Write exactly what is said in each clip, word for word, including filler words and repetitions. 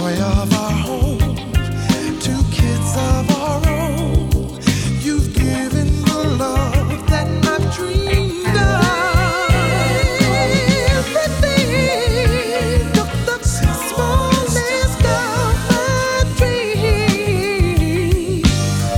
joy of our home, two kids of our own. You've given the love that I've dreamed of. Everything took the smallest of my dreams.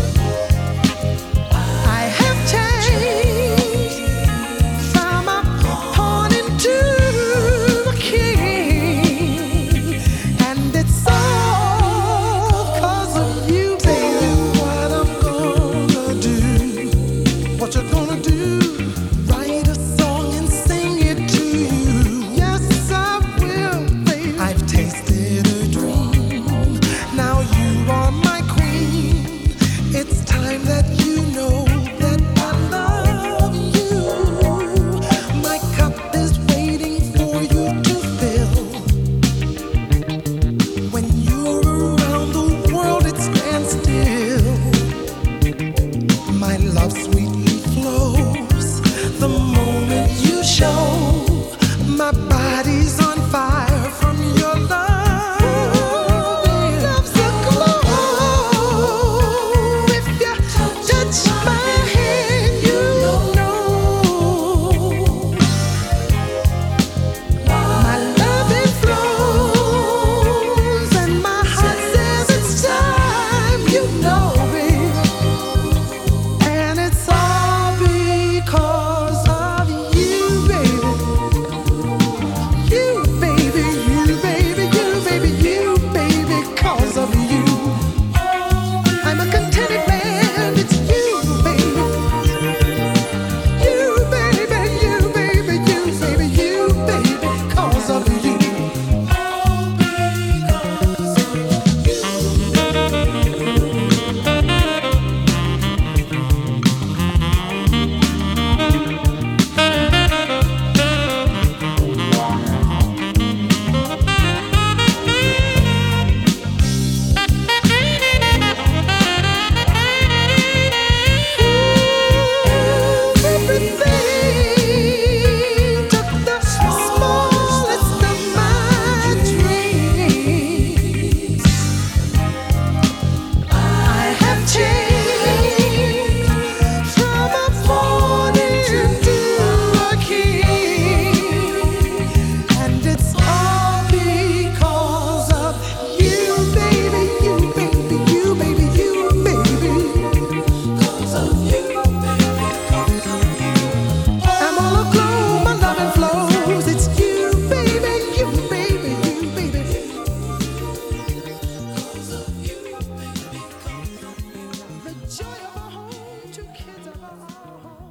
I have changed from a pawn into a king, and it's all 'cause of you, baby. What I'm gonna do, what you're gonna do, write a song and sing it to you. Yes, I will, baby. I've tasted a dream, now you are my queen. It's time that you know that I love you. My cup is waiting for you to fill. When you're around, the world it stands still. My love sweetly flows the moment you show. My body's on fire from your love. Love's a glow. If you touch my hand, you know. My love it flows, and my heart says it's time, you know, baby. And it's all because of you, baby. You, baby, you, baby, you, baby, you, baby, 'cause of you. I'm a contented man, it's you, baby. You, baby, you, baby, you, baby, you, baby, 'cause of you. Everything took the smallest of my dreams. I have changed from a pawn into a king, and it's all because of you, baby, you, baby, you, baby, you, baby, 'cause of you, baby, 'cause of you. I'm all aglow, my loving flows. It's you, baby, you, baby, you, baby, 'cause of you, baby, 'cause of you. The joy of our home, two kids of our own.